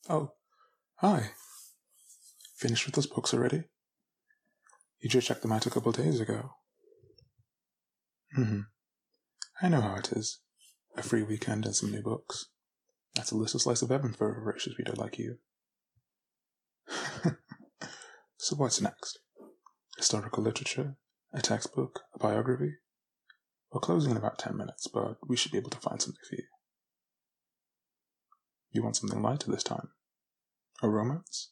Oh, hi. Finished with those books already? You just checked them out a couple of days ago. I know how it is. A free weekend and some new books. That's a little slice of heaven for a voracious reader like you. So what's next? Historical literature? A textbook? A biography? We're closing in about 10 minutes, but we should be able to find something for you. You want something lighter this time? A romance?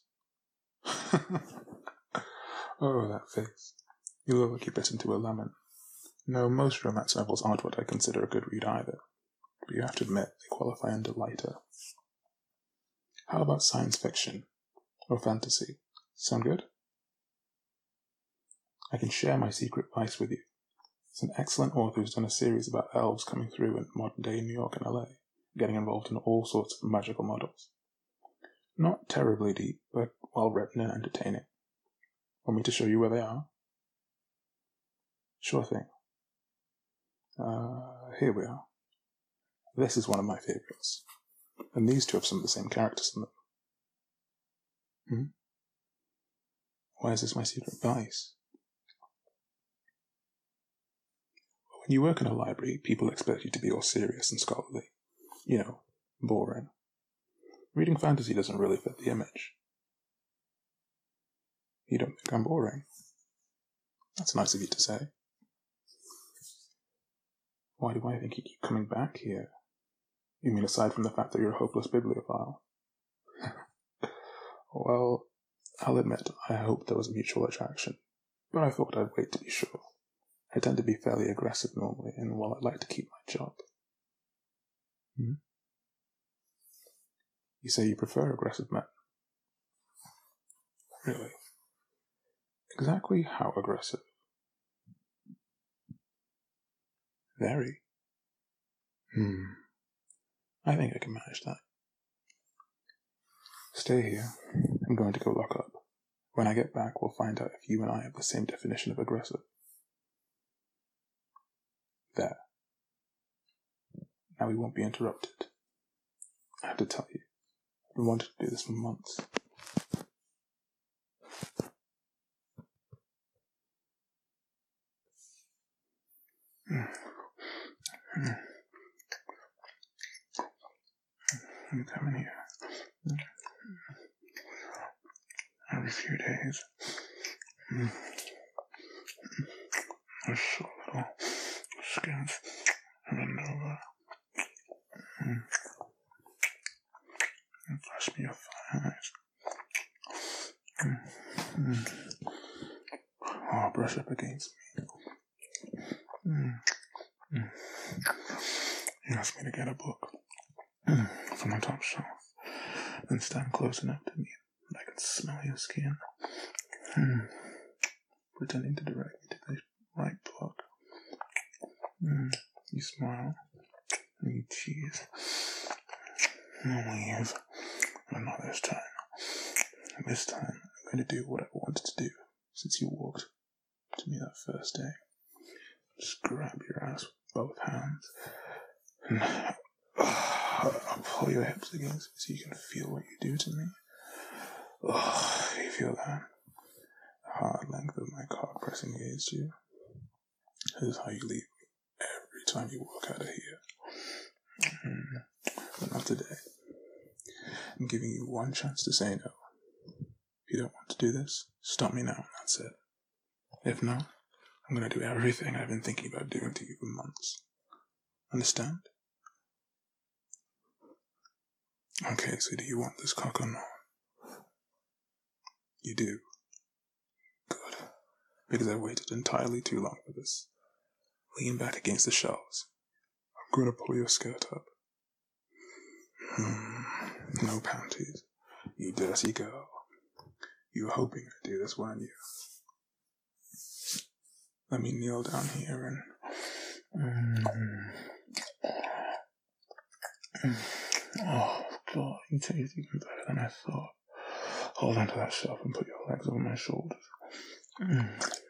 Oh, that face. You look like you bit into a lemon. No, most romance novels aren't what I consider a good read either, but you have to admit they qualify under lighter. How about science fiction? Or fantasy? Sound good? I can share my secret vice with you. It's an excellent author who's done a series about elves coming through in modern-day New York and LA, getting involved in all sorts of magical models. Not terribly deep, but well-written and entertaining. Want me to show you where they are? Sure thing. Here we are. This is one of my favourites. And these two have some of the same characters in them. Why is this my secret vice? When you work in a library, people expect you to be all serious and scholarly. You know, boring. Reading fantasy doesn't really fit the image. You don't think I'm boring? That's nice of you to say. Why do I think you keep coming back here? You mean aside from the fact that you're a hopeless bibliophile? Well, I'll admit, I hoped there was a mutual attraction, but I thought I'd wait to be sure. I tend to be fairly aggressive normally, and while I'd like to keep my job. You say you prefer aggressive men? Really? Exactly how aggressive? Very. I think I can manage that. Stay here. I'm going to go lock up. When I get back, we'll find out if you and I have the same definition of aggressive. There. Now we won't be interrupted. I have to tell you, I've been wanting to do this for months. I'm coming here. Every few days. I saw little skins run over. And flash me your eyes. Oh, brush up against me. You asked me to get a book from my top shelf, then stand close enough to me that I could smell your skin, pretending to direct me to the right book. You smile, and you tease, and leave, but not this time. This time, I'm going to do what I wanted to do since you walked to me that first day. Just grab your ass with both hands, and I'll pull your hips against me so you can feel what you do to me. You feel that? The hard length of my cock pressing against you. This is how you leave every time you walk out of here. But not today. I'm giving you one chance to say no. If you don't want to do this, stop me now and that's it. If not, I'm going to do everything I've been thinking about doing to you for months. Understand? Okay, so do you want this cock or not? You do. Good. Because I waited entirely too long for this. Lean back against the shelves. I'm going to pull your skirt up. No panties. You dirty girl. You were hoping I'd do this, weren't you? Let me kneel down here and... Oh, God, you taste even better than I thought. Hold onto that shelf and put your legs over my shoulders. I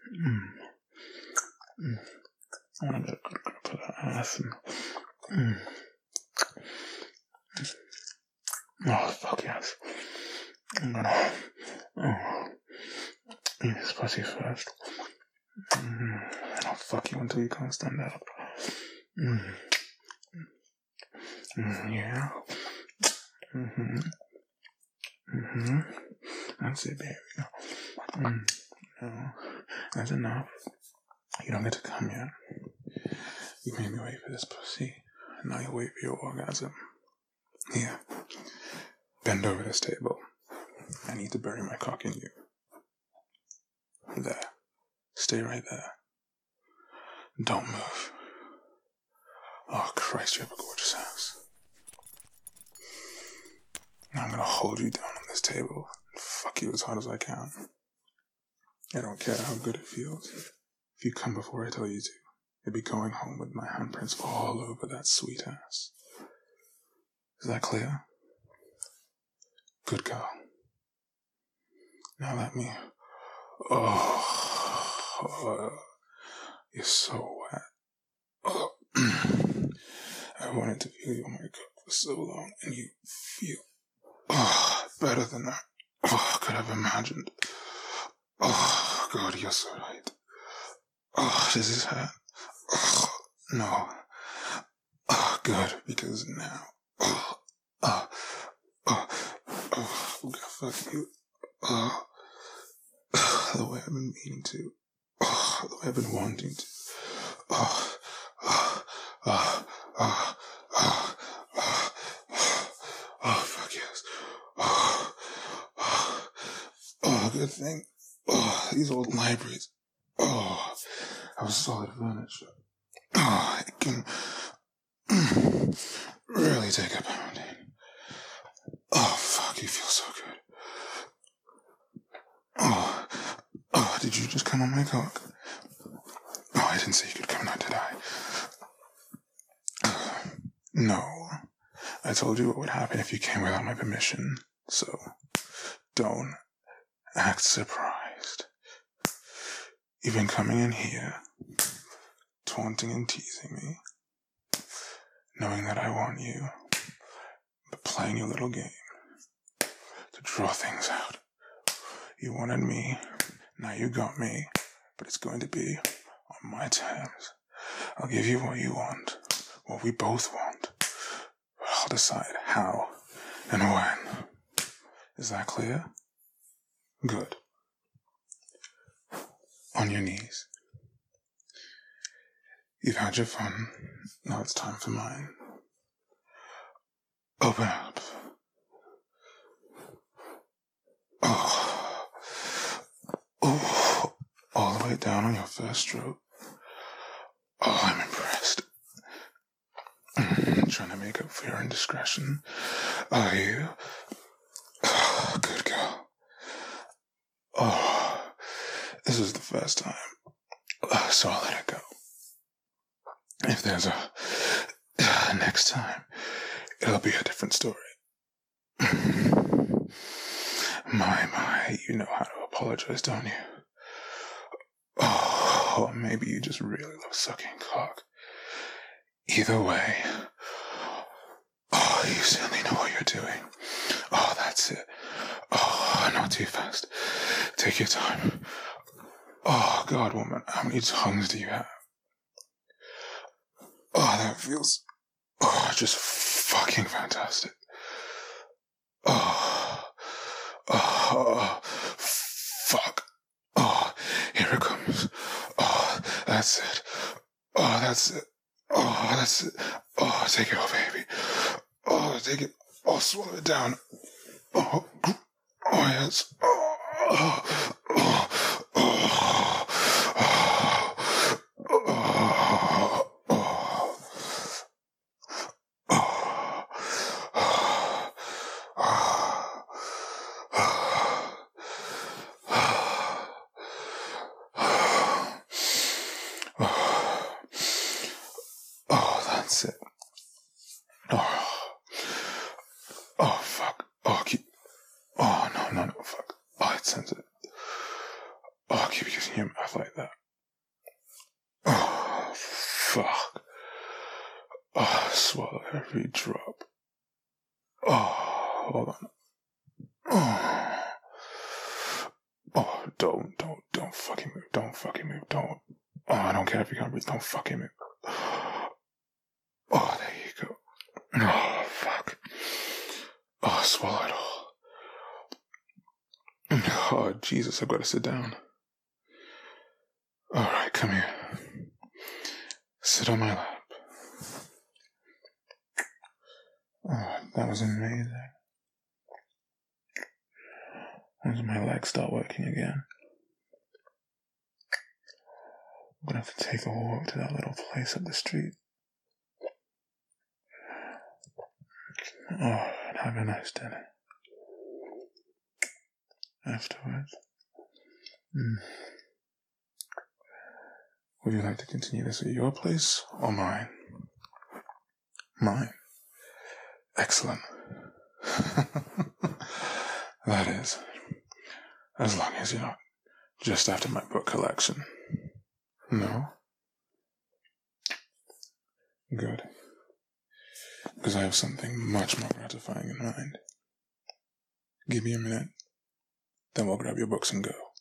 want to get a good grip of that ass Oh, fuck yes. I'm gonna eat this pussy first. And I'll fuck you until you can't stand up. Yeah. That's it, baby. No, that's enough. You don't get to come yet. You made me wait for this pussy. Now you wait for your orgasm. Here. Bend over this table. I need to bury my cock in you. There. Stay right there. Don't move. Oh, Christ, you have a gorgeous house. Now I'm gonna hold you down on this table and fuck you as hard as I can. I don't care how good it feels. If you come before I tell you to, you'll be going home with my handprints all over that sweet ass. Is that clear? Good girl. Now let me... Oh, you're so wet. Oh. I wanted to feel you on my cock for so long, and you feel better than that. Oh, could have imagined. Oh, God, you're so right. Oh, does this hurt? Oh, no. Oh, good, because now. I'm gonna fuck you. The way I've been meaning to. The way I've been wanting to. Fuck yes. Good thing. These old libraries. Have solid furniture. It can really take a pounding. Fuck, you feel so good. Did you just come on my cock? I didn't say you could come now, did I? No. I told you what would happen if you came without my permission, so don't act surprised. You've been coming in here, taunting and teasing me, knowing that I want you, but playing your little game to draw things out. You wanted me, now you got me, but it's going to be on my terms. I'll give you what you want, what we both want. But I'll decide how and when. Is that clear? Good. On your knees. You've had your fun. Now it's time for mine. Open up. All the way down on your first stroke. I'm impressed. Trying to make up for your indiscretion. Are you? Good girl. This is the first time. So I'll let it go. If there's a next time, it'll be a different story. My, you know how to apologize, don't you? Maybe you just really love sucking cock. Either way, you certainly know what you're doing. That's it. Not too fast. Take your time. God, woman, how many tongues do you have? That feels, just fucking fantastic. Fuck. Here it comes. That's it. That's it. That's it. Take it, baby. Take it. Swallow it down. Yes. That's it. Fuck. No, fuck. It's sensitive. Keep using your mouth like that. Fuck. Swallow every drop. hold on. Oh, don't fucking move. Don't fucking move. Don't. Oh, I don't care if you can't breathe. Don't fucking move. Oh, there you go. Oh, fuck. Oh, swallow it all. Oh, Jesus, I've got to sit down. Alright, come here. Sit on my lap. Oh, that was amazing. When does my legs start working again? I'm gonna have to take a walk to that little place up the street. Oh, and have a nice dinner. Afterwards. Would you like to continue this at your place or mine? Mine. Excellent. That is. As long as you're not just after my book collection. No? Good. Because I have something much more gratifying in mind. Give me a minute, then we'll grab your books and go.